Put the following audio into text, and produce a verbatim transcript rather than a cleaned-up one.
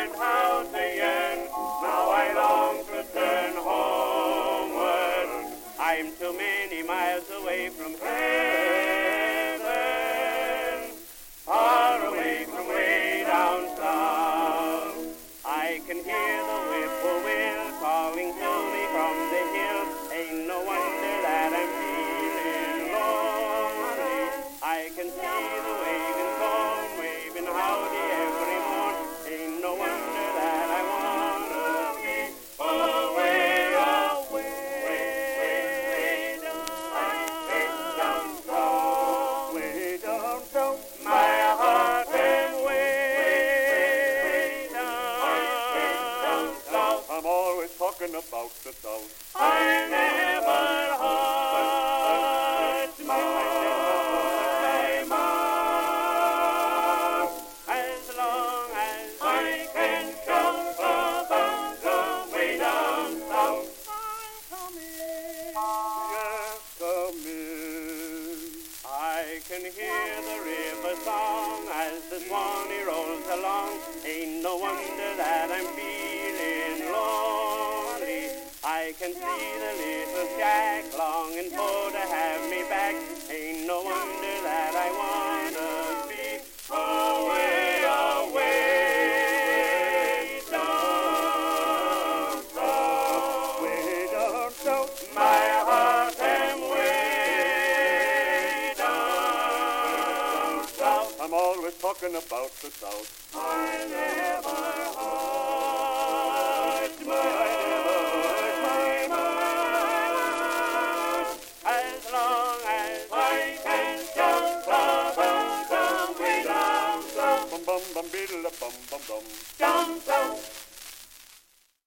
went out again. Now I long to turn homeward. I'm too many miles away from heaven, far away from way down south. I can hear the whippoorwill calling to me from the hill. Ain't no wonder that I'm feeling lonely. I can see the waving phone waving howdy every morn. Ain't no wonder that I wanna be away, away, way down, way down south, way down south. My heart and way down south. I'm always talking about the south. I never hurt my mouth as long as I can shout about the way down south. I'm coming, yes, coming. I can hear the river song as the Swanee rolls along. Ain't no wonder that I'm feeling lonely. I can see the little Jack longing for to have me back. Ain't no wonder that I wanna be away, away down south, way down south. My heart am way down south. I'm always talking about the south. I never hurt my as long as I can shout about the way down south. Bum bum bum biddle bum bum bum.